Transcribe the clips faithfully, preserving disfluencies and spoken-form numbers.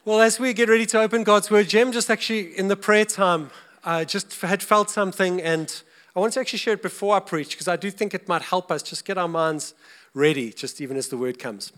Well, as we get ready to open God's Word, Jem just actually in the prayer time uh, just had felt something, and I want to actually share it before I preach because I do think it might help us just get our minds ready, just even as the Word comes.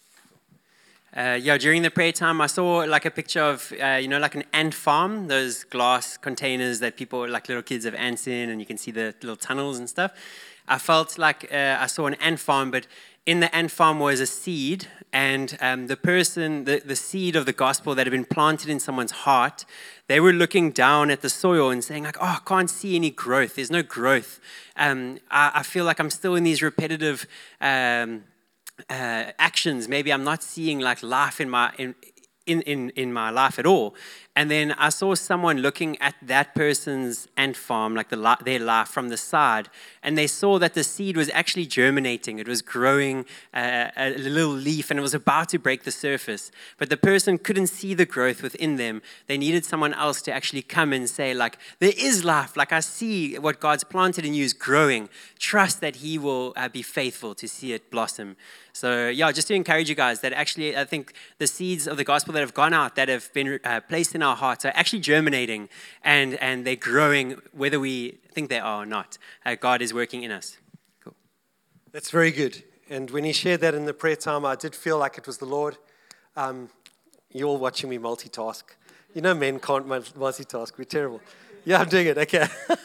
Uh, yeah, during the prayer time, I saw like a picture of, uh, you know, like an ant farm, those glass containers that people, like little kids have ants in, and you can see the little tunnels and stuff. I felt like uh, I saw an ant farm, but in the ant farm was a seed, and um, the person, the, the seed of the gospel that had been planted in someone's heart, they were looking down at the soil and saying like, oh, I can't see any growth. There's no growth. Um, I, I feel like I'm still in these repetitive um, uh, actions. Maybe I'm not seeing like life in my in, in, in, in my life at all. And then I saw someone looking at that person's ant farm, like the, their life from the side, and they saw that the seed was actually germinating. It was growing uh, a little leaf, and it was about to break the surface. But the person couldn't see the growth within them. They needed someone else to actually come and say, like, there is life. Like, I see what God's planted in you is growing. Trust that He will uh, be faithful to see it blossom. So, yeah, just to encourage you guys that actually I think the seeds of the gospel that have gone out, that have been uh, placed in our hearts are actually germinating, and, and they're growing whether we think they are or not. Uh, God is working in us. Cool. That's very good. And when he shared that in the prayer time, I did feel like it was the Lord. Um, you're all watching me multitask. You know men can't multitask. We're terrible. Yeah, I'm doing it. Okay.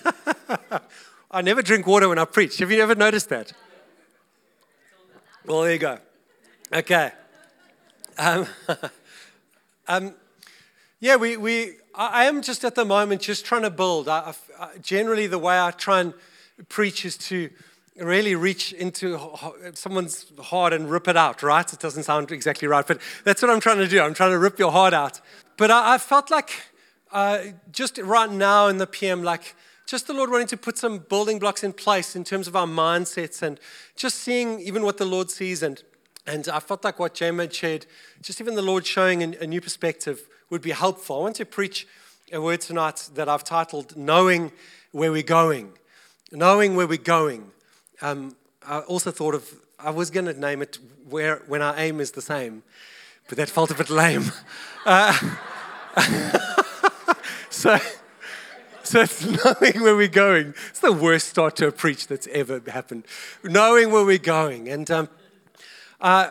I never drink water when I preach. Have you ever noticed that? Well, there you go. Okay. Um, um, yeah, we, we. I am just at the moment just trying to build. I, I, generally, the way I try and preach is to really reach into someone's heart and rip it out, right? It doesn't sound exactly right, but that's what I'm trying to do. I'm trying to rip your heart out. But I, I felt like uh, just right now in the P M, like, just the Lord wanting to put some building blocks in place in terms of our mindsets and just seeing even what the Lord sees. And and I felt like what James had shared, just even the Lord showing a, a new perspective would be helpful. I want to preach a word tonight that I've titled, Knowing Where We're Going. Knowing Where We're Going. Um, I also thought of, I was going to name it where When Our Aim Is the Same, but that felt a bit lame. Uh, so... So it's knowing where we're going. It's the worst start to a preach that's ever happened. Knowing where we're going. And um, uh,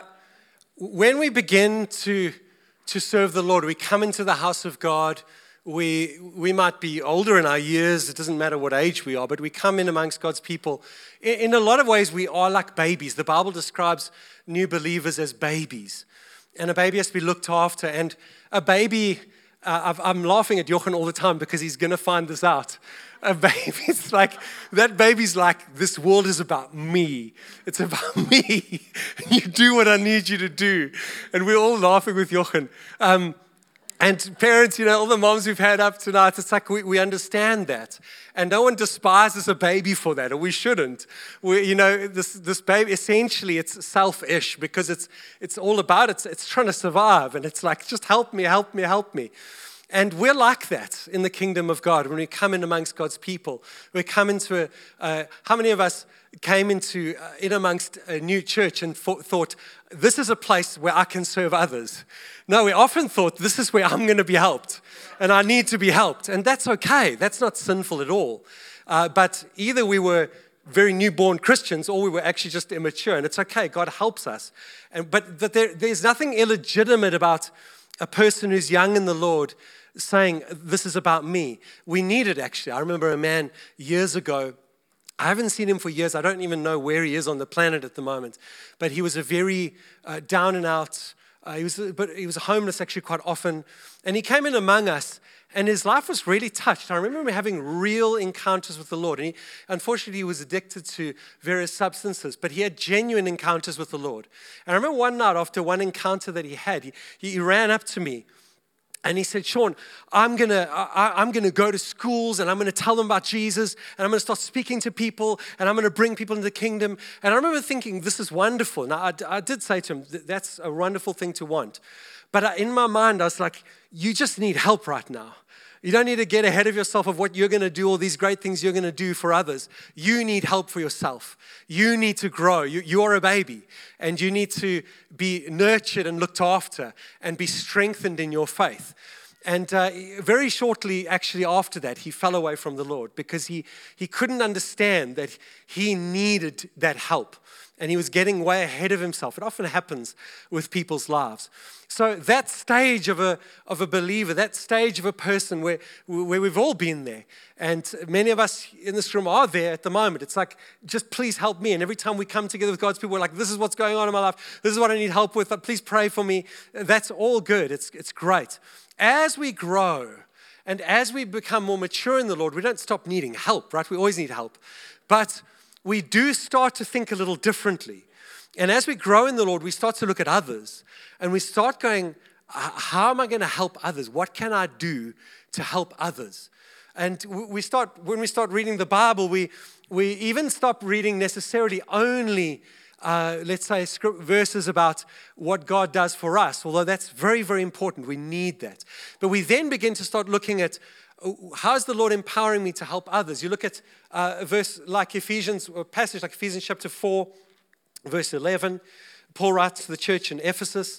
when we begin to, to serve the Lord, we come into the house of God. We, we might be older in our years. It doesn't matter what age we are, but we come in amongst God's people. In, in a lot of ways, we are like babies. The Bible describes new believers as babies. And a baby has to be looked after. And a baby... Uh, I've, I'm laughing at Jochen all the time because he's going to find this out. A baby's like, that baby's like, this world is about me. It's about me. You do what I need you to do. And we're all laughing with Jochen. Um, and parents, you know, all the moms we've had up tonight, it's like we, we understand that. And no one despises a baby for that, or we shouldn't. We, you know, this this baby, essentially, it's selfish because it's it's all about, it's, it's trying to survive. And it's like, just help me, help me, help me. And we're like that in the kingdom of God. When we come in amongst God's people, we come into a, uh, how many of us came into, uh, in amongst a new church and thought, thought, this is a place where I can serve others? No, we often thought, this is where I'm going to be helped, and I need to be helped. And that's okay. That's not sinful at all. Uh, but either we were very newborn Christians or we were actually just immature, and it's okay. God helps us. And, but but there, there's nothing illegitimate about a person who's young in the Lord saying, this is about me. We need it, actually. I remember a man years ago. I haven't seen him for years. I don't even know where he is on the planet at the moment. But he was a very uh, down and out, uh, he was, but he was homeless actually quite often. And he came in among us, and his life was really touched. I remember him having real encounters with the Lord. And he, unfortunately, he was addicted to various substances, but he had genuine encounters with the Lord. And I remember one night after one encounter that he had, he, he ran up to me. And he said, Sean, I'm going to I'm gonna go to schools and I'm going to tell them about Jesus and I'm going to start speaking to people and I'm going to bring people into the kingdom. And I remember thinking, this is wonderful. Now, I, I did say to him, that's a wonderful thing to want. But in my mind, I was like, you just need help right now. You don't need to get ahead of yourself of what you're going to do, all these great things you're going to do for others. You need help for yourself. You need to grow. You, you're a baby, and you need to be nurtured and looked after and be strengthened in your faith. And uh, very shortly, actually, after that, he fell away from the Lord because he, he couldn't understand that he needed that help. And he was getting way ahead of himself. It often happens with people's lives. So that stage of a of a believer, that stage of a person where, where we've all been there, and many of us in this room are there at the moment. It's like, just please help me. And every time we come together with God's people, we're like, this is what's going on in my life. This is what I need help with. Please pray for me. That's all good. It's it's great. As we grow and as we become more mature in the Lord, we don't stop needing help, right? We always need help. But we do start to think a little differently. And as we grow in the Lord, we start to look at others and we start going, how am I going to help others? What can I do to help others? And we start, when we start reading the Bible, we, we even stop reading necessarily only, uh, let's say, script, verses about what God does for us, although that's very, very important. We need that. But we then begin to start looking at, how's the Lord empowering me to help others? You look at uh, a verse like Ephesians, or a passage like Ephesians chapter four, verse eleven. Paul writes to the church in Ephesus,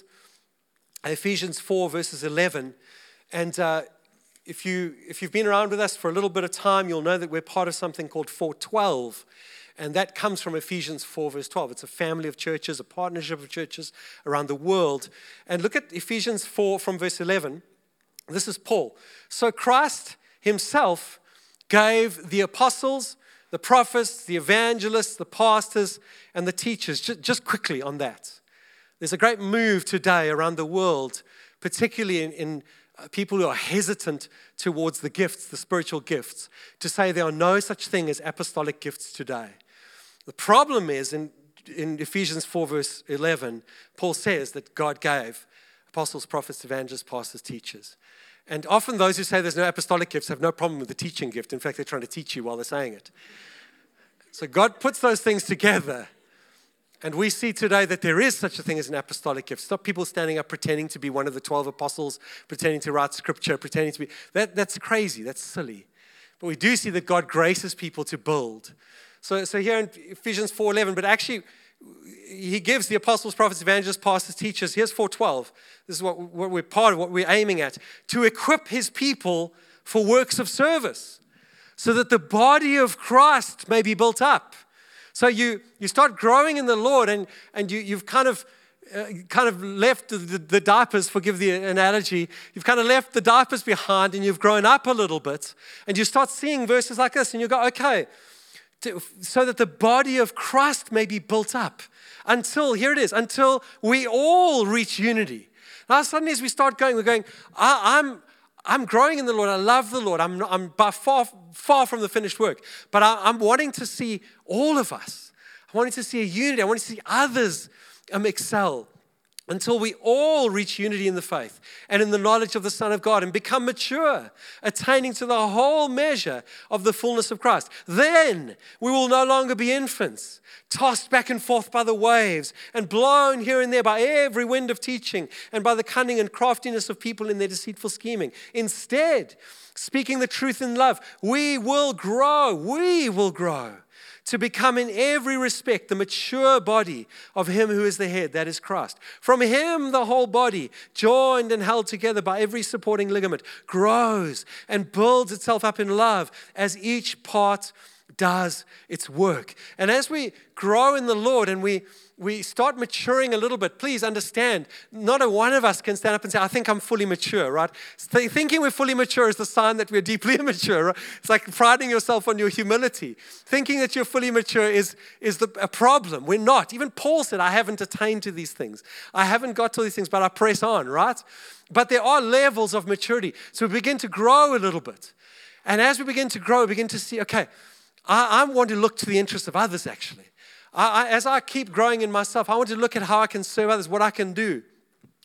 Ephesians four, verses eleven. And uh, if, you, if you've been around with us for a little bit of time, you'll know that we're part of something called four twelve. And that comes from Ephesians four, verse twelve. It's a family of churches, a partnership of churches around the world. And look at Ephesians four from verse eleven. This is Paul. So Christ himself gave the apostles, the prophets, the evangelists, the pastors, and the teachers. Just, just quickly on that. There's a great move today around the world, particularly in, in people who are hesitant towards the gifts, the spiritual gifts, to say there are no such thing as apostolic gifts today. The problem is in, in Ephesians four, verse eleven, Paul says that God gave apostles, prophets, evangelists, pastors, teachers. And often those who say there's no apostolic gifts have no problem with the teaching gift. In fact, they're trying to teach you while they're saying it. So God puts those things together. And we see today that there is such a thing as an apostolic gift. Stop people standing up pretending to be one of the twelve apostles, pretending to write scripture, pretending to be... That, that's crazy. That's silly. But we do see that God graces people to build. So, so here in Ephesians four eleven, but actually... he gives the apostles, prophets, evangelists, pastors, teachers. Here's four twelve. This is what, what we're part of, what we're aiming at. To equip his people for works of service, so that the body of Christ may be built up. So you, you start growing in the Lord, and, and you, you've kind of uh, kind of left the, the, the diapers, forgive the analogy, you've kind of left the diapers behind, and you've grown up a little bit, and you start seeing verses like this, and you go, okay, to, so that the body of Christ may be built up. Until, here it is, until we all reach unity. Now suddenly as we start going, we're going, I, I'm I'm growing in the Lord. I love the Lord. I'm, not, I'm by far, far from the finished work. But I, I'm wanting to see all of us. I wanting to see a unity. I want to see others um, excel. Until we all reach unity in the faith and in the knowledge of the Son of God and become mature, attaining to the whole measure of the fullness of Christ. Then we will no longer be infants, tossed back and forth by the waves and blown here and there by every wind of teaching and by the cunning and craftiness of people in their deceitful scheming. Instead, speaking the truth in love, we will grow, we will grow to become in every respect the mature body of him who is the head, that is Christ. From him the whole body, joined and held together by every supporting ligament, grows and builds itself up in love as each part does its work. And as we grow in the Lord and we we start maturing a little bit, please understand, not a one of us can stand up and say, I think I'm fully mature, right? Thinking we're fully mature is the sign that we're deeply immature. Right? It's like priding yourself on your humility. Thinking that you're fully mature is, is the, a problem. We're not. Even Paul said, I haven't attained to these things. I haven't got to these things, but I press on, right? But there are levels of maturity. So we begin to grow a little bit. And as we begin to grow, we begin to see, okay, I, I want to look to the interests of others, actually. I, I, as I keep growing in myself, I want to look at how I can serve others, what I can do.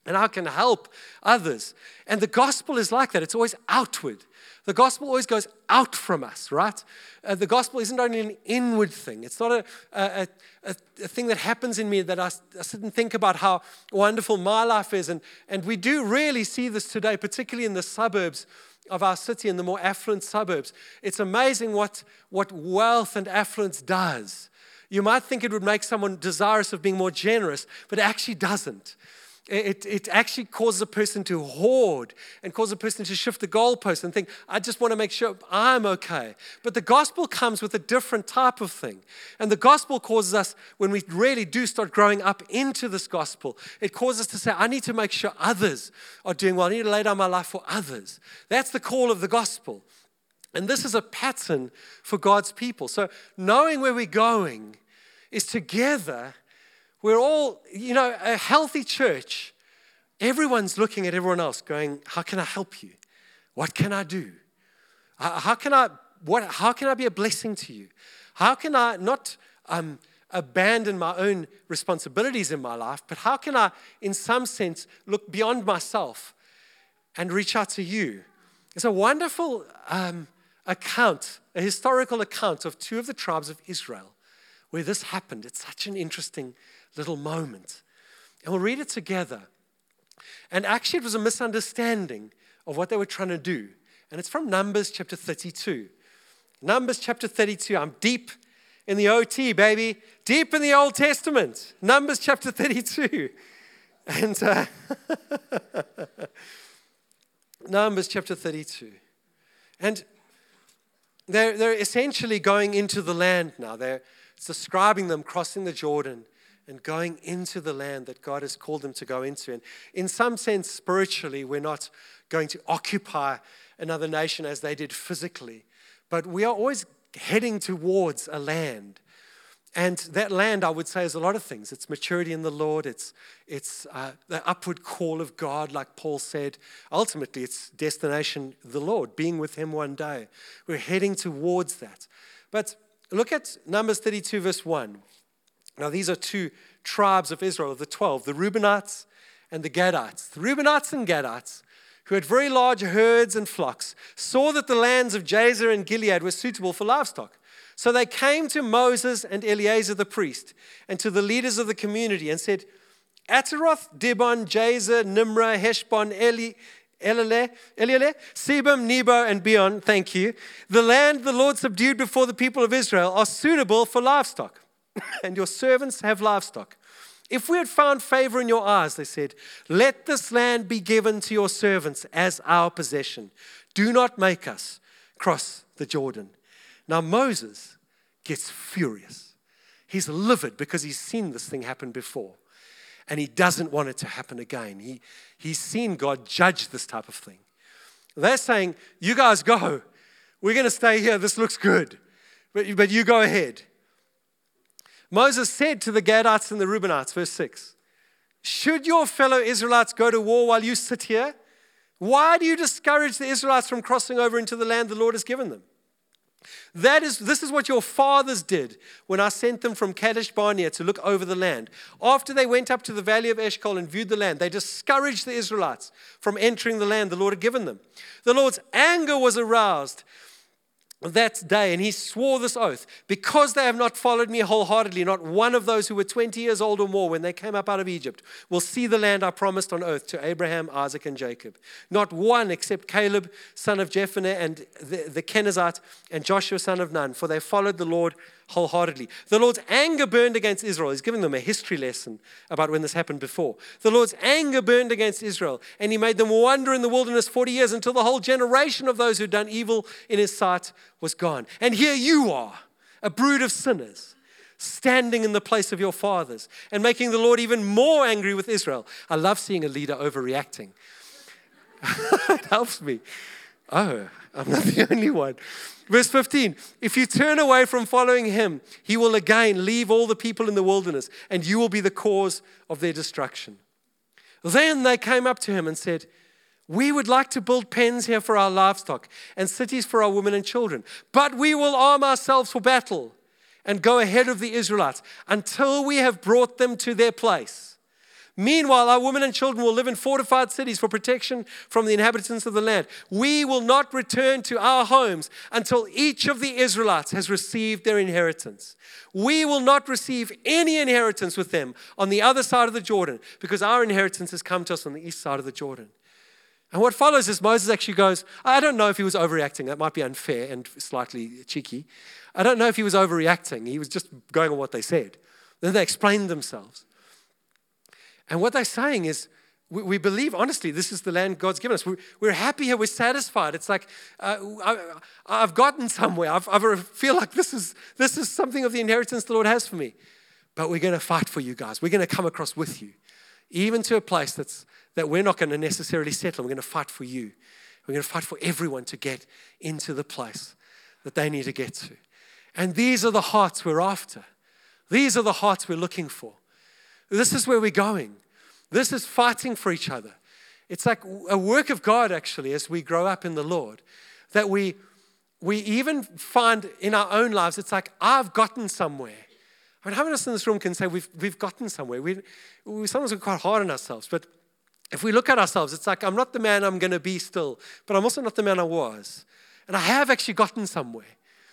and how can I help others. And the gospel is like that. It's always outward. The gospel always goes out from us, right? Uh, the gospel isn't only an inward thing. It's not a, a, a, a thing that happens in me that I, I sit and think about how wonderful my life is. And, and we do really see this today, particularly in the suburbs of our city, in the more affluent suburbs. It's amazing what, what wealth and affluence does. You might think it would make someone desirous of being more generous, but it actually doesn't. It, it actually causes a person to hoard and causes a person to shift the goalpost and think, I just want to make sure I'm okay. But the gospel comes with a different type of thing. And the gospel causes us, when we really do start growing up into this gospel, it causes us to say, I need to make sure others are doing well. I need to lay down my life for others. That's the call of the gospel. And this is a pattern for God's people. So knowing where we're going is together. We're all, you know, a healthy church. Everyone's looking at everyone else going, how can I help you? What can I do? How can I, what, how can I be a blessing to you? How can I not um, abandon my own responsibilities in my life, but how can I, in some sense, look beyond myself and reach out to you? It's a wonderful um, account, a historical account of two of the tribes of Israel where this happened. It's such an interesting little moment. And we'll read it together. And actually, it was a misunderstanding of what they were trying to do. And it's from Numbers chapter thirty-two. Numbers chapter thirty-two. I'm deep in the O T, baby. Deep in the Old Testament. Numbers chapter thirty-two. And uh, Numbers chapter thirty-two. And they're, they're essentially going into the land now. They're describing them crossing the Jordan and going into the land that God has called them to go into. And in some sense, spiritually, we're not going to occupy another nation as they did physically, but we are always heading towards a land. And that land, I would say, is a lot of things. It's maturity in the Lord. It's, it's uh, the upward call of God, like Paul said. Ultimately, it's destination, the Lord, being with him one day. We're heading towards that. But look at Numbers thirty-two, verse one. Now, these are two tribes of Israel, of the twelve, the Reubenites and the Gadites. The Reubenites and Gadites, who had very large herds and flocks, saw that the lands of Jazer and Gilead were suitable for livestock. So they came to Moses and Eleazar the priest and to the leaders of the community and said, Ataroth, Dibon, Jazer, Nimrah, Heshbon, Eli, Elieleh, Elieleh, Sebam, Nebo, and Beon, thank you. The land the Lord subdued before the people of Israel are suitable for livestock. And your servants have livestock. If we had found favor in your eyes, they said, let this land be given to your servants as our possession. Do not make us cross the Jordan. Now Moses gets furious. He's livid because he's seen this thing happen before. And he doesn't want it to happen again. He, he's seen God judge this type of thing. They're saying, you guys go. We're going to stay here. This looks good. But, but you go ahead. Moses said to the Gadites and the Reubenites, verse six, should your fellow Israelites go to war while you sit here? Why do you discourage the Israelites from crossing over into the land the Lord has given them? That is, this is what your fathers did when I sent them from Kadesh Barnea to look over the land. After they went up to the valley of Eshcol and viewed the land, they discouraged the Israelites from entering the land the Lord had given them. The Lord's anger was aroused that day, and he swore this oath, because they have not followed me wholeheartedly, not one of those who were twenty years old or more when they came up out of Egypt will see the land I promised on oath to Abraham, Isaac, and Jacob. Not one except Caleb, son of Jephunneh, and the, the Kenizzite, and Joshua, son of Nun, for they followed the Lord wholeheartedly. The Lord's anger burned against Israel. He's giving them a history lesson about when this happened before. The Lord's anger burned against Israel, and he made them wander in the wilderness forty years until the whole generation of those who had done evil in his sight was gone. And here you are, a brood of sinners, standing in the place of your fathers and making the Lord even more angry with Israel. I love seeing a leader overreacting. It helps me. Oh, I'm not the only one. Verse fifteen, if you turn away from following him, he will again leave all the people in the wilderness, and you will be the cause of their destruction. Then they came up to him and said, we would like to build pens here for our livestock and cities for our women and children, but we will arm ourselves for battle and go ahead of the Israelites until we have brought them to their place. Meanwhile, our women and children will live in fortified cities for protection from the inhabitants of the land. We will not return to our homes until each of the Israelites has received their inheritance. We will not receive any inheritance with them on the other side of the Jordan, because our inheritance has come to us on the east side of the Jordan. And what follows is Moses actually goes, I don't know if he was overreacting. That might be unfair and slightly cheeky. I don't know if he was overreacting. He was just going on what they said. Then they explained themselves. And what they're saying is, we, we believe, honestly, this is the land God's given us. We're, we're happy here. We're satisfied. It's like, uh, I, I've gotten somewhere. I've, I feel like this is, this is something of the inheritance the Lord has for me. But we're going to fight for you guys. We're going to come across with you, even to a place that's that we're not going to necessarily settle. We're going to fight for you. We're going to fight for everyone to get into the place that they need to get to. And these are the hearts we're after. These are the hearts we're looking for. This is where we're going. This is fighting for each other. It's like a work of God, actually, as we grow up in the Lord, that we, we even find in our own lives, it's like, I've gotten somewhere. I mean, how many of us in this room can say we've, we've gotten somewhere? We, we sometimes we're quite hard on ourselves, but if we look at ourselves, it's like, I'm not the man I'm going to be still, but I'm also not the man I was. And I have actually gotten somewhere.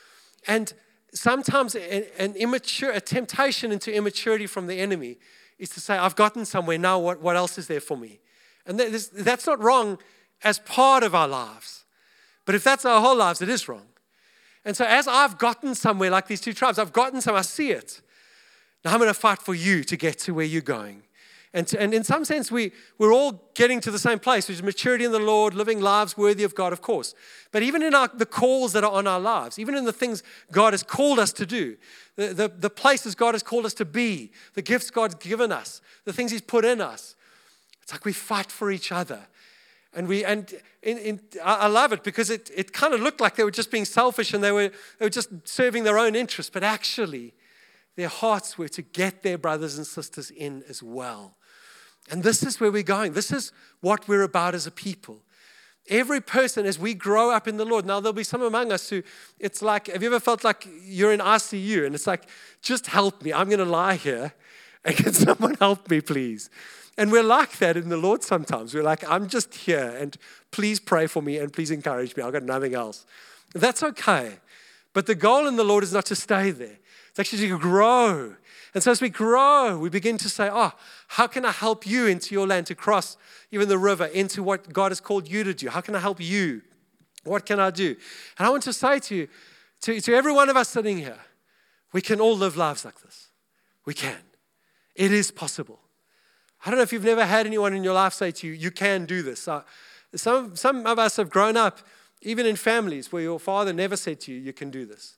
And sometimes an, an immature, a temptation into immaturity from the enemy is to say, I've gotten somewhere, now what, what else is there for me? And that, that's not wrong as part of our lives. But if that's our whole lives, it is wrong. And so as I've gotten somewhere like these two tribes, I've gotten somewhere, I see it. Now I'm going to fight for you to get to where you're going. And, to, and in some sense, we, we're all getting to the same place, which is maturity in the Lord, living lives worthy of God, of course. But even in our, the calls that are on our lives, even in the things God has called us to do, the, the, the places God has called us to be, the gifts God's given us, the things He's put in us, it's like we fight for each other. And we and in, in, I love it because it, it kind of looked like they were just being selfish and they were, they were just serving their own interests. But actually, their hearts were to get their brothers and sisters in as well. And this is where we're going. This is what we're about as a people. Every person, as we grow up in the Lord, now there'll be some among us who, it's like, have you ever felt like you're in I C U and it's like, just help me. I'm going to lie here and can someone help me, please? And we're like that in the Lord sometimes. We're like, I'm just here and please pray for me and please encourage me. I've got nothing else. That's okay. But the goal in the Lord is not to stay there. It's actually to grow. And so as we grow, we begin to say, oh, how can I help you into your land to cross even the river into what God has called you to do? How can I help you? What can I do? And I want to say to you, to, to every one of us sitting here, we can all live lives like this. We can. It is possible. I don't know if you've never had anyone in your life say to you, you can do this. Uh, some, some of us have grown up, even in families, where your father never said to you, you can do this.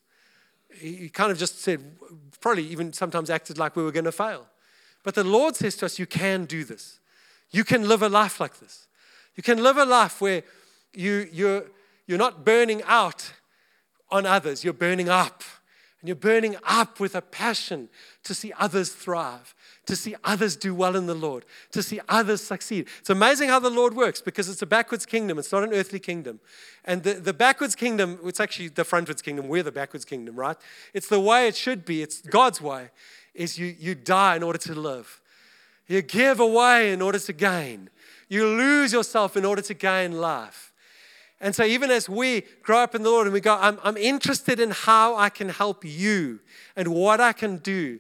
He kind of just said, probably even sometimes acted like we were going to fail. But the Lord says to us, you can do this. You can live a life like this. You can live a life where you, you're, you're not burning out on others. You're burning up. And you're burning up with a passion to see others thrive, to see others do well in the Lord, to see others succeed. It's amazing how the Lord works because it's a backwards kingdom. It's not an earthly kingdom. And the, the backwards kingdom, it's actually the frontwards kingdom. We're the backwards kingdom, right? It's the way it should be. It's God's way, is you, you die in order to live. You give away in order to gain. You lose yourself in order to gain life. And so even as we grow up in the Lord and we go, I'm, I'm interested in how I can help you and what I can do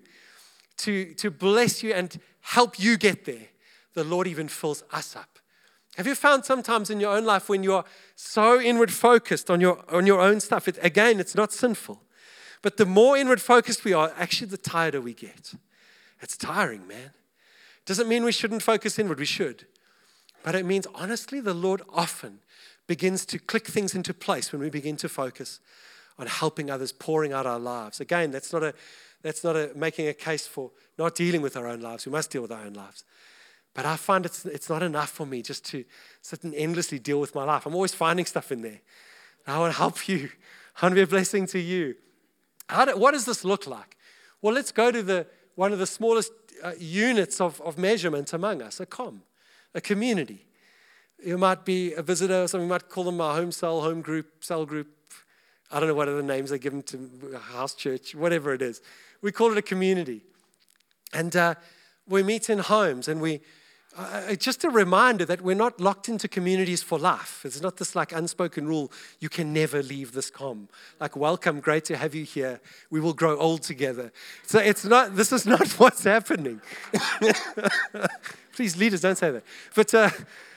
to, to bless you and help you get there, the Lord even fills us up. Have you found sometimes in your own life when you're so inward focused on your, on your own stuff, it, again, it's not sinful, but the more inward focused we are, actually the tireder we get. It's tiring, man. Doesn't mean we shouldn't focus inward, we should. But it means, honestly, the Lord often begins to click things into place when we begin to focus on helping others, pouring out our lives. Again, that's not a that's not a making a case for not dealing with our own lives. We must deal with our own lives. But I find it's it's not enough for me just to sit and endlessly deal with my life. I'm always finding stuff in there. I want to help you. I want to be a blessing to you. How do, what does this look like? Well, let's go to the one of the smallest uh, units of, of measurement among us, a com, a community. You might be a visitor or something. You might call them a home cell, home group, cell group. I don't know what other names they give them to house church, whatever it is. We call it a community. And uh, we meet in homes and we, Uh, just a reminder that we're not locked into communities for life. It's not this like unspoken rule, you can never leave this comm. Like, welcome, great to have you here. We will grow old together. So it's not, this is not what's happening. Please, leaders, don't say that. But uh,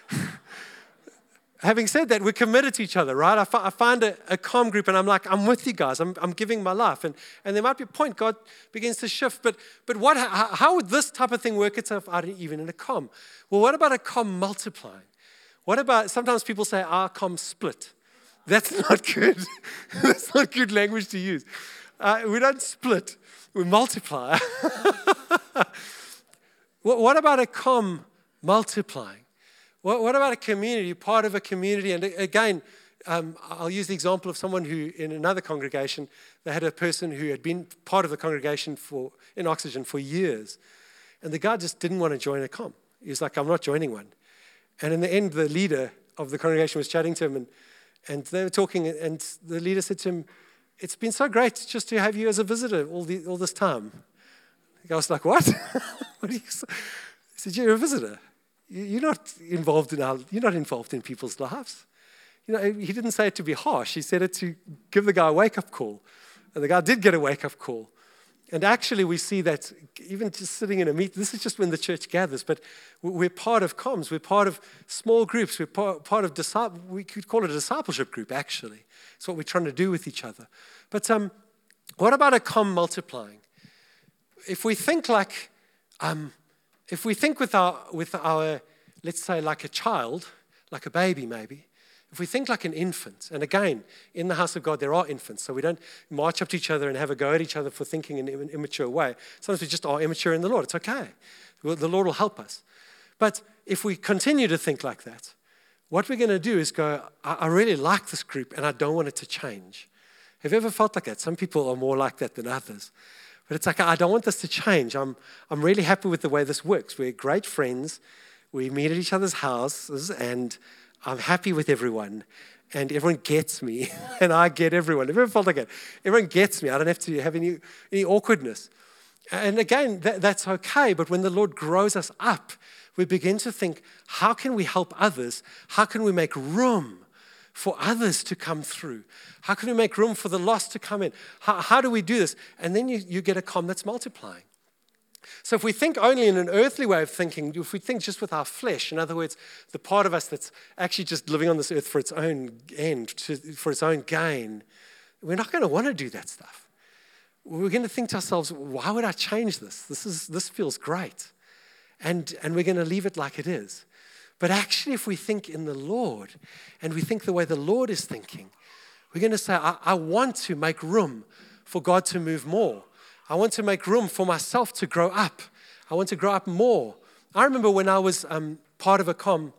having said that, we're committed to each other, right? I, fi- I find a, a comm group and I'm like, I'm with you guys. I'm, I'm giving my life. And, and there might be a point God begins to shift. But, but what, how, how would this type of thing work itself out even in a comm? Well, what about a comm multiplying? What about, sometimes people say our comm split. That's not good. That's not good language to use. Uh, we don't split. We multiply. what, what about a comm multiplying? What, what about a community, part of a community? And again, um, I'll use the example of someone who, in another congregation, they had a person who had been part of the congregation for in Oxygen for years. And the guy just didn't want to join a comm. He was like, I'm not joining one. And in the end, the leader of the congregation was chatting to him, and, and they were talking, and the leader said to him, it's been so great just to have you as a visitor all, the, all this time. The guy was like, what? What do you say? He said, you're a visitor. You're not involved in our, you're not involved in people's lives. You know, he didn't say it to be harsh. He said it to give the guy a wake-up call. And the guy did get a wake-up call. And actually, we see that even just sitting in a meet, this is just when the church gathers, but we're part of comms. We're part of small groups. We're part, part of, disciple, we could call it a discipleship group, actually. It's what we're trying to do with each other. But um, what about a comm multiplying? If we think like, um, if we think with our, with our, let's say like a child, like a baby maybe, if we think like an infant, and again, in the house of God, there are infants, so we don't march up to each other and have a go at each other for thinking in an immature way. Sometimes we just are immature in the Lord. It's okay. The Lord will help us. But if we continue to think like that, what we're going to do is go, I, I really like this group, and I don't want it to change. Have you ever felt like that? Some people are more like that than others. But it's like, I don't want this to change. I'm, I'm really happy with the way this works. We're great friends. We meet at each other's houses, and I'm happy with everyone, and everyone gets me, and I get everyone. Have you ever felt like that? Everyone gets me. I don't have to have any, any awkwardness. And again, that, that's okay, but when the Lord grows us up, we begin to think, how can we help others? How can we make room for others to come through? How can we make room for the lost to come in? How, how do we do this? And then you, you get a comm that's multiplying. So if we think only in an earthly way of thinking, if we think just with our flesh, in other words, the part of us that's actually just living on this earth for its own end, to, for its own gain, we're not going to want to do that stuff. We're going to think to ourselves, why would I change this? This is this feels great. And, and we're going to leave it like it is. But actually, if we think in the Lord, and we think the way the Lord is thinking, we're going to say, I, I want to make room for God to move more. I want to make room for myself to grow up. I want to grow up more. I remember when I was um, part of a comm,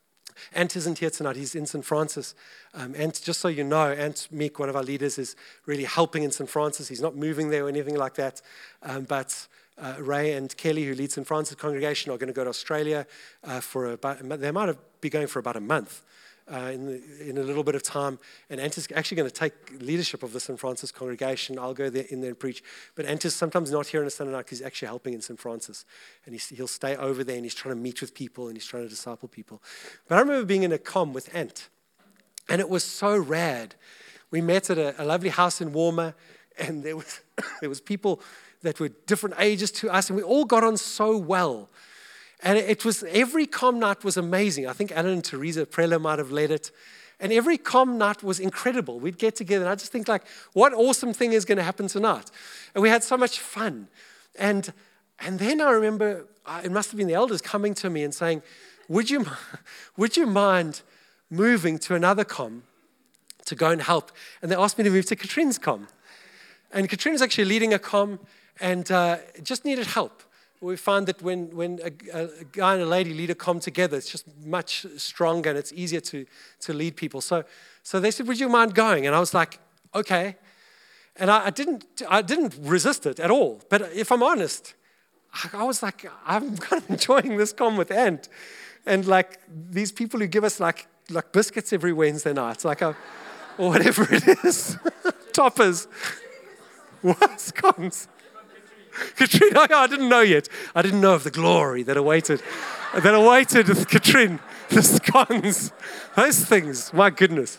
Ant isn't here tonight, he's in Saint Francis. Um, Ant, just so you know, Ant Meek, one of our leaders, is really helping in Saint Francis. He's not moving there or anything like that. Um, but uh, Ray and Kelly, who lead Saint Francis congregation, are going to go to Australia uh, for about, they might be going for about a month. Uh, in, the, in a little bit of time, and Ant is actually going to take leadership of the Saint Francis congregation. I'll go there in there and preach, but Ant is sometimes not here on a Sunday night because he's actually helping in Saint Francis, and he's, he'll stay over there, and he's trying to meet with people, and he's trying to disciple people. But I remember being in a comm with Ant, and it was so rad. We met at a, a lovely house in Warmer, and there was there was people that were different ages to us, and we all got on so well. And it was, every comm night was amazing. I think Alan and Teresa Prella might have led it. And every comm night was incredible. We'd get together, and I just think like, what awesome thing is going to happen tonight? And we had so much fun. And and then I remember, it must have been the elders coming to me and saying, would you, would you mind moving to another comm to go and help? And they asked me to move to Katrine's comm. And Katrine was actually leading a comm and uh, just needed help. We find that when, when a, a guy and a lady lead a comm together, it's just much stronger and it's easier to, to lead people. So, so they said, would you mind going? And I was like, okay. And I, I didn't I didn't resist it at all. But if I'm honest, I, I was like, I'm kind of enjoying this comm with Ant. And like these people who give us like like biscuits every Wednesday night, like a, or whatever it is, toppers, what, scones. Katrine, oh, I didn't know yet. I didn't know of the glory that awaited, that awaited Katrine, the scones, those things. My goodness.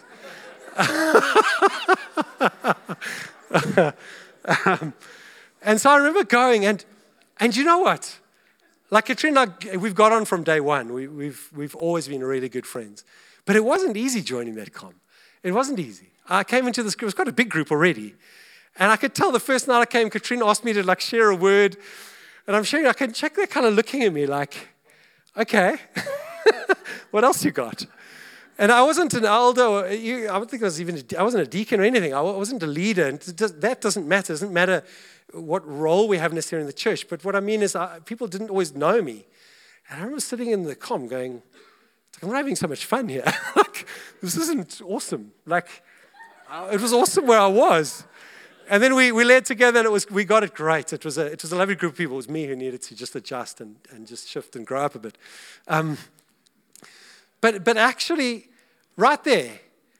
um, and so I remember going, and and you know what? Like Katrine and I, we've got on from day one. We, we've we've always been really good friends. But it wasn't easy joining that comm. It wasn't easy. I came into this group, it was quite a big group already. And I could tell the first night I came, Katrine asked me to like share a word. And I'm sharing, I can check they're kind of looking at me like, okay, what else you got? And I wasn't an elder, or you, I don't think I was even, a, I wasn't a deacon or anything. I wasn't a leader. And that doesn't matter. It doesn't matter what role we have necessarily in the church. But what I mean is I, people didn't always know me. And I remember sitting in the comm going, I'm having so much fun here. Like, this isn't awesome. Like, uh, it was awesome where I was. And then we, we led together, and it was we got it great. It was a it was a lovely group of people. It was me who needed to just adjust and, and just shift and grow up a bit. Um, but but actually, right there,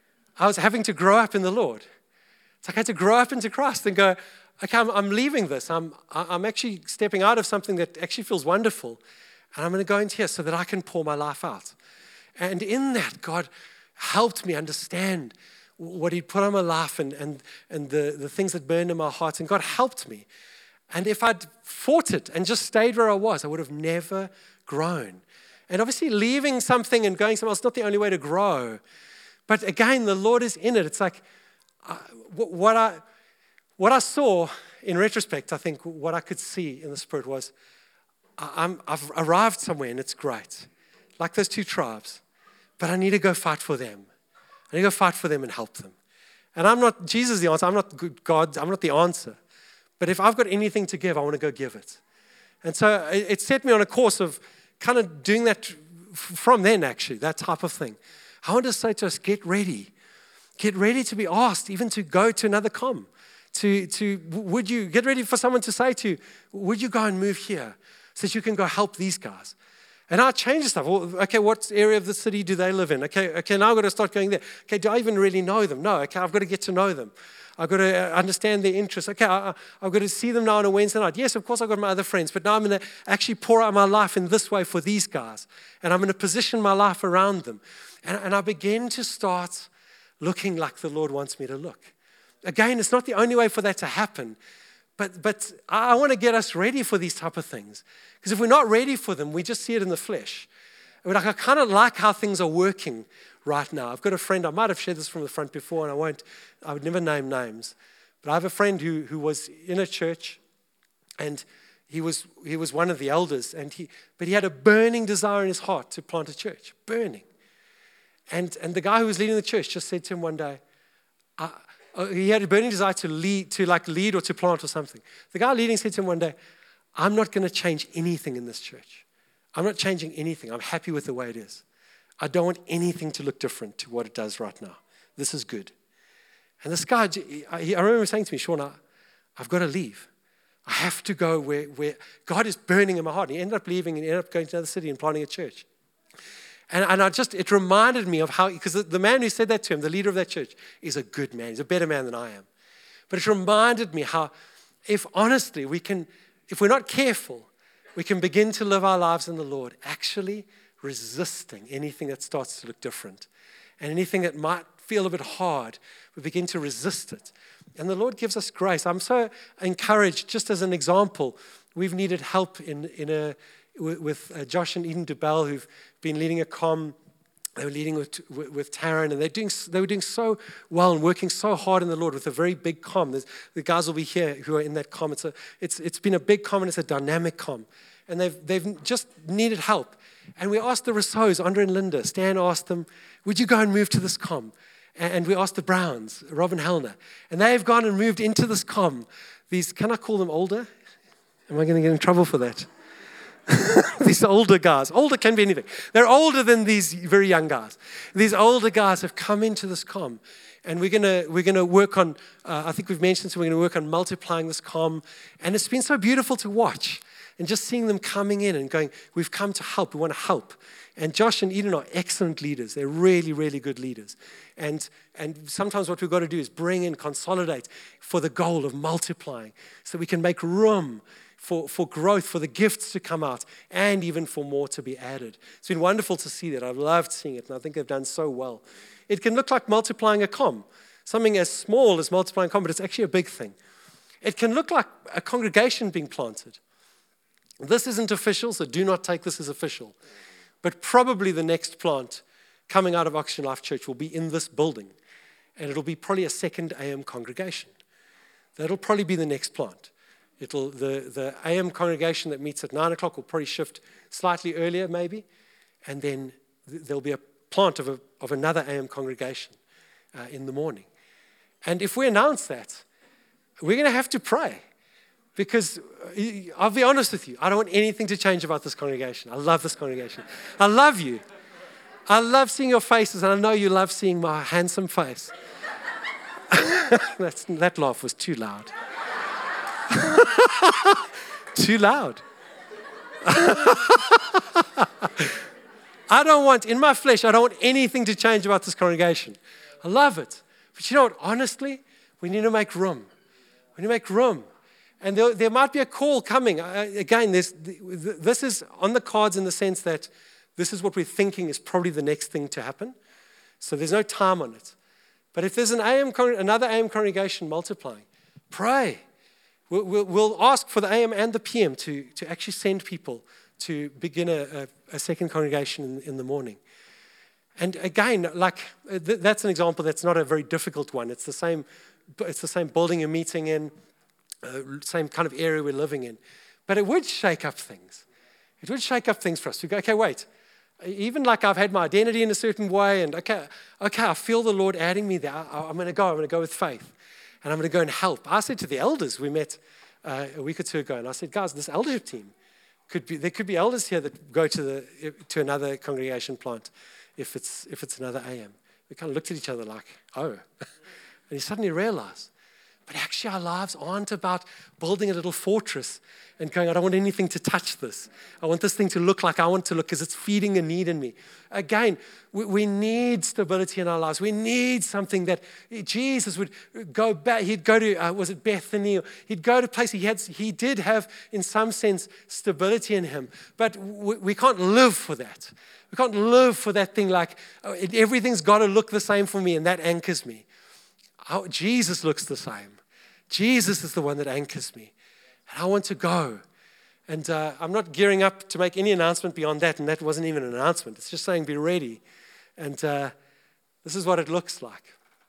I was having to grow up in the Lord. It's like I had to grow up into Christ and go, okay, I'm, I'm leaving this. I'm I'm actually stepping out of something that actually feels wonderful, and I'm going to go into here so that I can pour my life out. And in that, God helped me understand what He'd put on my life and, and, and the, the things that burned in my heart. And God helped me. And if I'd fought it and just stayed where I was, I would have never grown. And obviously leaving something and going somewhere else is not the only way to grow. But again, the Lord is in it. It's like uh, what I what I saw in retrospect, I think what I could see in the Spirit was I'm, I've arrived somewhere and it's great. Like those two tribes. But I need to go fight for them. I need to go fight for them and help them. And I'm not, Jesus is the answer. I'm not God. I'm not the answer. But if I've got anything to give, I want to go give it. And so it, it set me on a course of kind of doing that from then, actually, that type of thing. I want to say to us, get ready. Get ready to be asked, even to go to another comm. To, to, would you, get ready for someone to say to you, would you go and move here so that you can go help these guys? And I change stuff. Well, okay, what area of the city do they live in? Okay, okay, now I've got to start going there. Okay, do I even really know them? No, okay, I've got to get to know them. I've got to understand their interests. Okay, I, I've got to see them now on a Wednesday night. Yes, of course I've got my other friends, but now I'm going to actually pour out my life in this way for these guys. And I'm going to position my life around them. And, and I begin to start looking like the Lord wants me to look. Again, it's not the only way for that to happen. But but I want to get us ready for these type of things. Because if we're not ready for them, we just see it in the flesh. And we're like, I kind of like how things are working right now. I've got a friend, I might have shared this from the front before, and I won't, I would never name names. But I have a friend who who was in a church, and he was he was one of the elders, and he but he had a burning desire in his heart to plant a church. Burning. And and the guy who was leading the church just said to him one day, I, Uh, he had a burning desire to lead, to like lead or to plant or something. The guy leading said to him one day, I'm not going to change anything in this church. I'm not changing anything. I'm happy with the way it is. I don't want anything to look different to what it does right now. This is good. And this guy, I remember him saying to me, Sean, I, I've got to leave. I have to go where, where God is burning in my heart. And he ended up leaving and ended up going to another city and planting a church. And, and I just, it reminded me of how, because the, the man who said that to him, the leader of that church, is a good man. He's a better man than I am. But it reminded me how, if honestly, we can, if we're not careful, we can begin to live our lives in the Lord, actually resisting anything that starts to look different. And anything that might feel a bit hard, we begin to resist it. And the Lord gives us grace. I'm so encouraged, just as an example, we've needed help in, in a, with uh, Josh and Eden DeBell, who've been leading a comm. They were leading with, with, with Taryn, and they're doing, they were doing so well and working so hard in the Lord with a very big comm. There's, the guys will be here who are in that comm. It's, a, it's, it's been a big comm, and it's a dynamic comm. And they've, they've just needed help. And we asked the Rousseaus, Andre and Linda, Stan asked them, would you go and move to this comm? And we asked the Browns, Rob and Helena. And they've gone and moved into this comm. These, can I call them older? Am I going to get in trouble for that? These older guys. Older can be anything. They're older than these very young guys. These older guys have come into this comm. And we're gonna we're gonna work on. Uh, I think we've mentioned so we're gonna work on multiplying this comm. And it's been so beautiful to watch and just seeing them coming in and going, we've come to help, we want to help. And Josh and Eden are excellent leaders. They're really, really good leaders. And, and sometimes what we've got to do is bring in, consolidate for the goal of multiplying so we can make room for, for growth, for the gifts to come out, and even for more to be added. It's been wonderful to see that. I've loved seeing it, and I think they've done so well. It can look like multiplying a com, something as small as multiplying a com, but it's actually a big thing. It can look like a congregation being planted. This isn't official, so do not take this as official. But probably the next plant coming out of Oxygen Life Church will be in this building. And it'll be probably a second A M congregation. That'll probably be the next plant. It'll the, the A M congregation that meets at nine o'clock will probably shift slightly earlier maybe. And then there'll be a plant of, a, of another A M congregation uh, in the morning. And if we announce that, we're going to have to pray. Because I'll be honest with you, I don't want anything to change about this congregation. I love this congregation. I love you. I love seeing your faces, and I know you love seeing my handsome face. That's, that laugh was too loud. Too loud. I don't want, in my flesh, I don't want anything to change about this congregation. I love it. But you know what? Honestly, we need to make room. We need to make room. And there, there might be a call coming. Uh, again, this, this is on the cards in the sense that this is what we're thinking is probably the next thing to happen. So there's no time on it. But if there's an A M, another A M congregation multiplying, pray. We'll, we'll, we'll ask for the A M and the P M to, to actually send people to begin a, a, a second congregation in, in the morning. And again, like th- that's an example that's not a very difficult one. It's the same, it's the same building you're meeting in. Uh, same kind of area we're living in. But it would shake up things. It would shake up things for us. We go, okay, wait. Even like I've had my identity in a certain way, and okay, okay, I feel the Lord adding me there. I, I'm going to go. I'm going to go with faith. And I'm going to go and help. I said to the elders, we met uh, a week or two ago, and I said, guys, this eldership team, could be, there could be elders here that go to the to another congregation plant if it's if it's another A M. We kind of looked at each other like, oh. And you suddenly realize, but actually our lives aren't about building a little fortress and going, I don't want anything to touch this. I want this thing to look like I want to look because it's feeding a need in me. Again, we, we need stability in our lives. We need something that Jesus would go back. He'd go to, uh, was it Bethany? He'd go to places. He, had, he did have, in some sense, stability in him. But we, we can't live for that. We can't live for that thing like, oh, everything's got to look the same for me and that anchors me. Oh, Jesus looks the same. Jesus is the one that anchors me. And I want to go. And uh, I'm not gearing up to make any announcement beyond that, and that wasn't even an announcement. It's just saying be ready. And uh, this is what it looks like.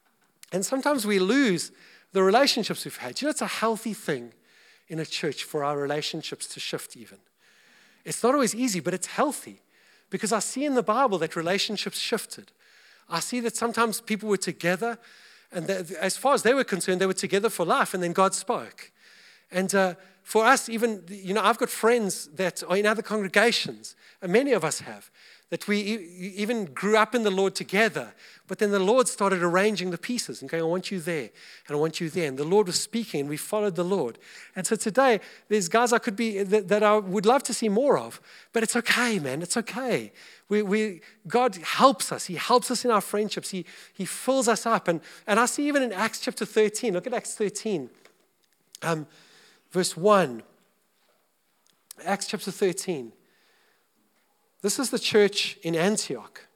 And sometimes we lose the relationships we've had. You know, it's a healthy thing in a church for our relationships to shift even. It's not always easy, but it's healthy. Because I see in the Bible that relationships shifted. I see that sometimes people were together, and as far as they were concerned, they were together for life, and then God spoke. And uh, for us, even, you know, I've got friends that are in other congregations, and many of us have, that we e- even grew up in the Lord together, but then the Lord started arranging the pieces and going, I want you there, and I want you there. And the Lord was speaking, and we followed the Lord. And so today, there's guys I could be, that, that I would love to see more of, but it's okay, man, it's okay. We, we, God helps us. He helps us in our friendships. He, he fills us up. And, and I see even in Acts chapter thirteen, look at Acts thirteen, um, verse one. Acts chapter thirteen. This is the church in Antioch.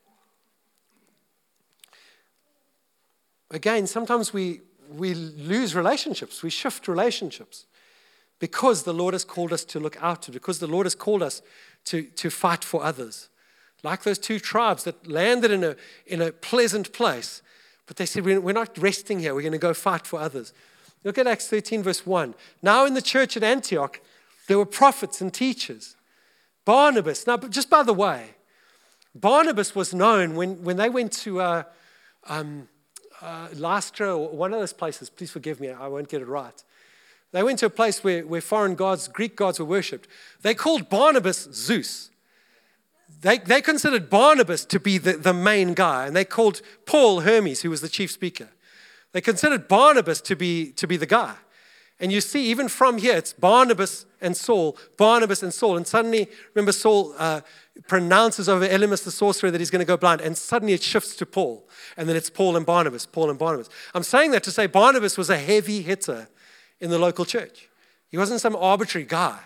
Again, sometimes we, we lose relationships. We shift relationships because the Lord has called us to look outward, because the Lord has called us to, to fight for others. Like those two tribes that landed in a, in a pleasant place, but they said, we're not resting here. We're going to go fight for others. Look at Acts thirteen, verse one. Now in the church at Antioch, there were prophets and teachers. Barnabas, now just by the way, Barnabas was known when, when they went to uh, um, uh, Lystra or one of those places. Please forgive me, I won't get it right. They went to a place where, where foreign gods, Greek gods were worshipped. They called Barnabas Zeus. They, they considered Barnabas to be the, the main guy, and they called Paul Hermes, who was the chief speaker. They considered Barnabas to be, to be the guy. And you see, even from here, it's Barnabas and Saul, Barnabas and Saul. And suddenly, remember, Saul uh, pronounces over Elymas the sorcerer that he's going to go blind. And suddenly it shifts to Paul. And then it's Paul and Barnabas, Paul and Barnabas. I'm saying that to say Barnabas was a heavy hitter in the local church. He wasn't some arbitrary guy.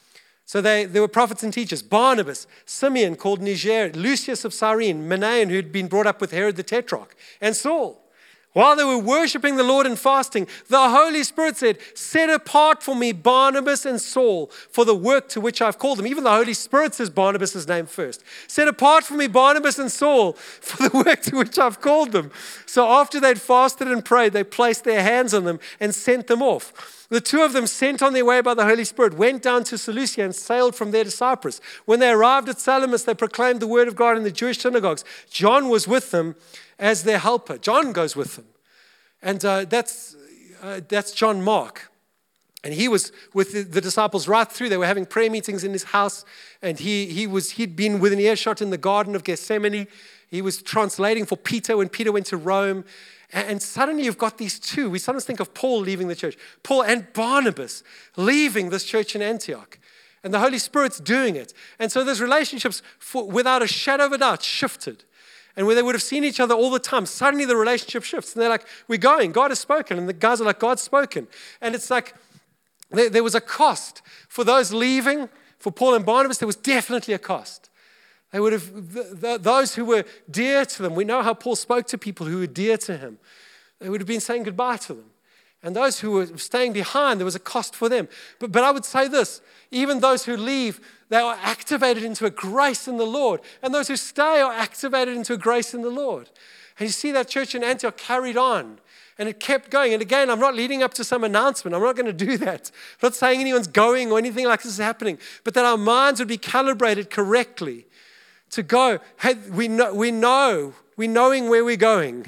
So they, there were prophets and teachers. Barnabas, Simeon called Niger, Lucius of Cyrene, Manaen, who'd been brought up with Herod the Tetrarch, and Saul. While they were worshiping the Lord and fasting, the Holy Spirit said, set apart for me Barnabas and Saul for the work to which I've called them. Even the Holy Spirit says Barnabas' name first. Set apart for me Barnabas and Saul for the work to which I've called them. So after they'd fasted and prayed, they placed their hands on them and sent them off. The two of them, sent on their way by the Holy Spirit, went down to Seleucia and sailed from there to Cyprus. When they arrived at Salamis, they proclaimed the word of God in the Jewish synagogues. John was with them as their helper. John goes with them. And uh, that's, uh, that's John Mark. And he was with the, the disciples right through. They were having prayer meetings in his house. And he, he was, he'd been within earshot in the Garden of Gethsemane. He was translating for Peter when Peter went to Rome. And suddenly you've got these two. We sometimes think of Paul leaving the church. Paul and Barnabas leaving this church in Antioch. And the Holy Spirit's doing it. And so those relationships, for, without a shadow of a doubt, shifted. And where they would have seen each other all the time, suddenly the relationship shifts. And they're like, we're going. God has spoken. And the guys are like, God's spoken. And it's like there, there was a cost. For those leaving, for Paul and Barnabas, there was definitely a cost. They would have, the, the, those who were dear to them, we know how Paul spoke to people who were dear to him. They would have been saying goodbye to them. And those who were staying behind, there was a cost for them. But, but I would say this, even those who leave, they are activated into a grace in the Lord. And those who stay are activated into a grace in the Lord. And you see that church in Antioch carried on. And it kept going. And again, I'm not leading up to some announcement. I'm not going to do that. I'm not saying anyone's going or anything like this is happening. But that our minds would be calibrated correctly to go, hey, we know, we know, we're knowing where we're going.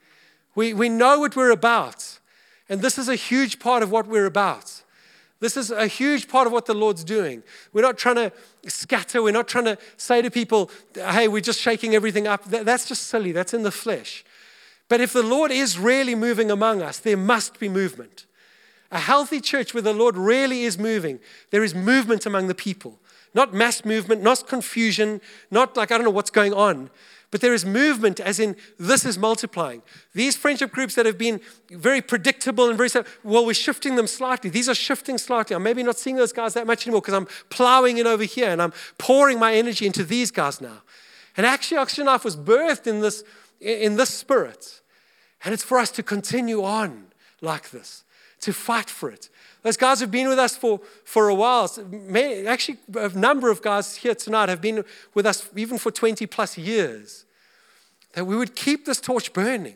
We, we know what we're about. And this is a huge part of what we're about. This is a huge part of what the Lord's doing. We're not trying to scatter. We're not trying to say to people, hey, we're just shaking everything up. That's just silly. That's in the flesh. But if the Lord is really moving among us, there must be movement. A healthy church where the Lord really is moving, there is movement among the people. Not mass movement, not confusion, not like, I don't know what's going on. But there is movement as in this is multiplying. These friendship groups that have been very predictable and very, well, we're shifting them slightly. These are shifting slightly. I'm maybe not seeing those guys that much anymore because I'm plowing in over here and I'm pouring my energy into these guys now. And actually, Oxygen Life was birthed in this, in this spirit. And it's for us to continue on like this, to fight for it. Those guys have been with us for, for a while. Many, actually, a number of guys here tonight have been with us even for twenty plus years. That we would keep this torch burning.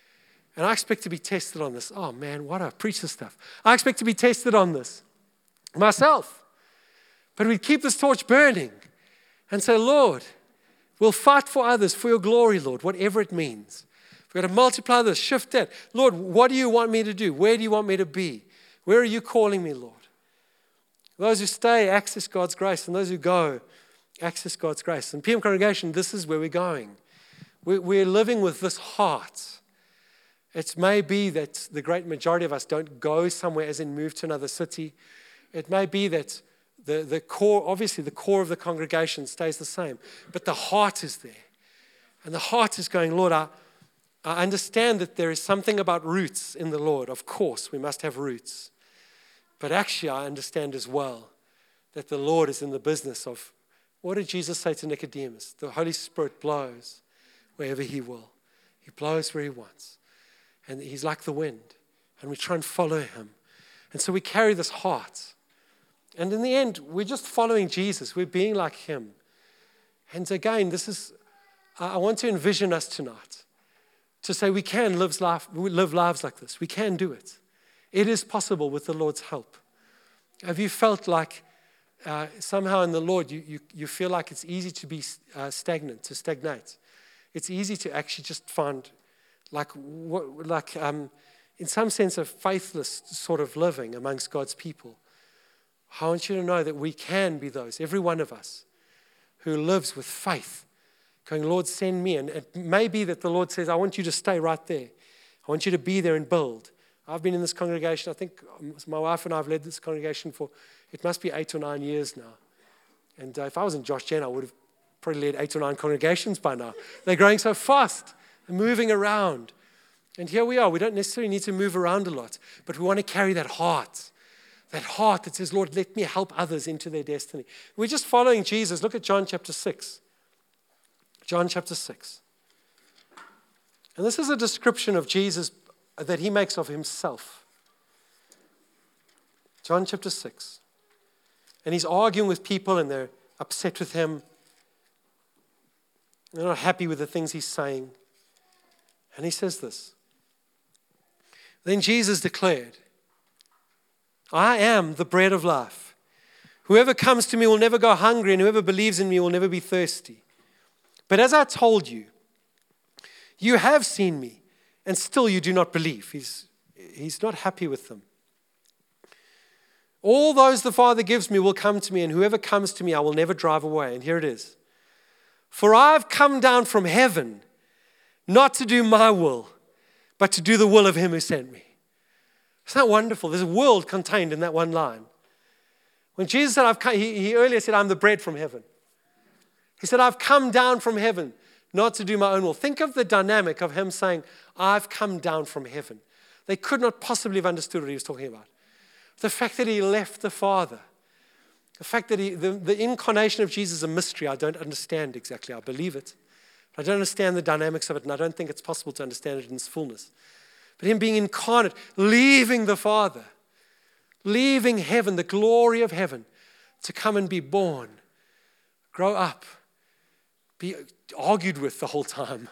And I expect to be tested on this. Oh man, why do I preach this stuff? I expect to be tested on this myself. But we keep this torch burning and say, Lord, we'll fight for others, for your glory, Lord, whatever it means. We've got to multiply this, shift that. Lord, what do you want me to do? Where do you want me to be? Where are you calling me, Lord? Those who stay, access God's grace. And those who go, access God's grace. And P M Congregation, this is where we're going. We're living with this heart. It may be that the great majority of us don't go somewhere as in move to another city. It may be that the, the core, obviously the core of the congregation stays the same. But the heart is there. And the heart is going, Lord, I, I understand that there is something about roots in the Lord. Of course, we must have roots. But actually, I understand as well that the Lord is in the business of, what did Jesus say to Nicodemus? The Holy Spirit blows wherever he will. He blows where he wants. And he's like the wind. And we try and follow him. And so we carry this heart. And in the end, we're just following Jesus. We're being like him. And again, this is, I want to envision us tonight to say we can live, life, live lives like this. We can do it. It is possible with the Lord's help. Have you felt like uh, somehow in the Lord you, you, you feel like it's easy to be uh, stagnant, to stagnate? It's easy to actually just find like, what, like um, in some sense a faithless sort of living amongst God's people. I want you to know that we can be those, every one of us, who lives with faith, going, Lord, send me. And it may be that the Lord says, I want you to stay right there. I want you to be there and build. I've been in this congregation, I think my wife and I have led this congregation for, it must be eight or nine years now. And uh, if I was in Josh Gen, I would have probably led eight or nine congregations by now. They're growing so fast and moving around. And here we are. We don't necessarily need to move around a lot, but we want to carry that heart, that heart that says, Lord, let me help others into their destiny. We're just following Jesus. Look at John chapter six. John chapter six. And this is a description of Jesus that he makes of himself. John chapter six. And he's arguing with people and they're upset with him. They're not happy with the things he's saying. And he says this. Then Jesus declared, I am the bread of life. Whoever comes to me will never go hungry, and whoever believes in me will never be thirsty. But as I told you, you have seen me, and still you do not believe. He's, he's not happy with them. All those the Father gives me will come to me, and whoever comes to me I will never drive away. And here it is. For I have come down from heaven, not to do my will, but to do the will of him who sent me. Isn't that wonderful? There's a world contained in that one line. When Jesus said, I've come, he, he earlier said, I'm the bread from heaven. He said, I've come down from heaven, not to do my own will. Think of the dynamic of him saying, I've come down from heaven. They could not possibly have understood what he was talking about. The fact that he left the Father, the fact that he, the, the incarnation of Jesus is a mystery I don't understand exactly. I believe it. I don't understand the dynamics of it, and I don't think it's possible to understand it in its fullness. But him being incarnate, leaving the Father, leaving heaven, the glory of heaven, to come and be born, grow up, be argued with the whole time,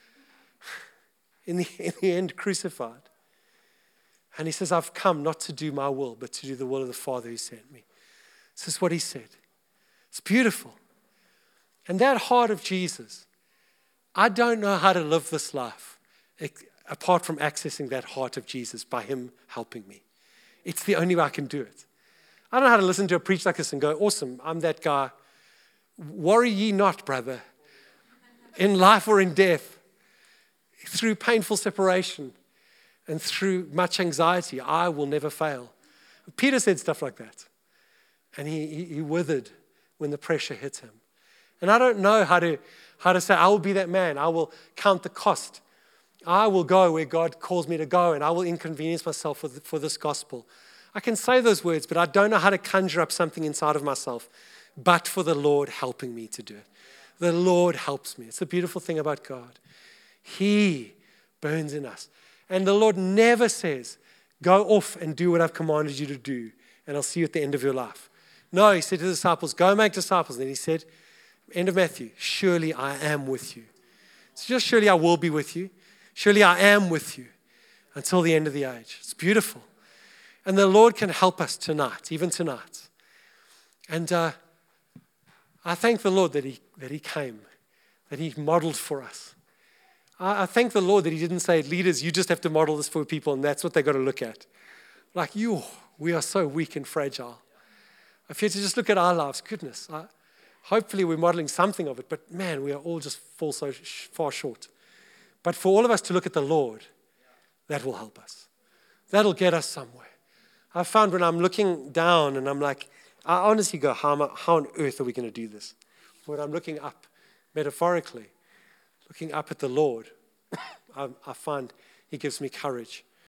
in the, in the end crucified. And he says, I've come not to do my will, but to do the will of the Father who sent me. This is what he said. It's beautiful. And that heart of Jesus, I don't know how to live this life apart from accessing that heart of Jesus by him helping me. It's the only way I can do it. I don't know how to listen to a preach like this and go, awesome, I'm that guy. Worry ye not, brother, in life or in death, through painful separation and through much anxiety, I will never fail. Peter said stuff like that. And he, he, he withered when the pressure hit him. And I don't know how to, how to say, I will be that man. I will count the cost. I will go where God calls me to go, and I will inconvenience myself for, the, for this gospel. I can say those words, but I don't know how to conjure up something inside of myself, but for the Lord helping me to do it. The Lord helps me. It's a beautiful thing about God. He burns in us. And the Lord never says, go off and do what I've commanded you to do, and I'll see you at the end of your life. No, he said to the disciples, go make disciples. And then he said, end of Matthew, surely I am with you. So just surely I will be with you. Surely I am with you until the end of the age. It's beautiful. And the Lord can help us tonight, even tonight. And uh, I thank the Lord that he, that he came, that he modeled for us. I, I thank the Lord that he didn't say, leaders, you just have to model this for people, and that's what they've got to look at. Like, you, we are so weak and fragile. If you had to just look at our lives, goodness, I, hopefully we're modeling something of it, but man, we are all just fall so sh- far short. But for all of us to look at the Lord, that will help us. That'll get us somewhere. I found when I'm looking down and I'm like, I honestly go, how, am I, how on earth are we going to do this? When I'm looking up, metaphorically, looking up at the Lord, I, I find he gives me courage.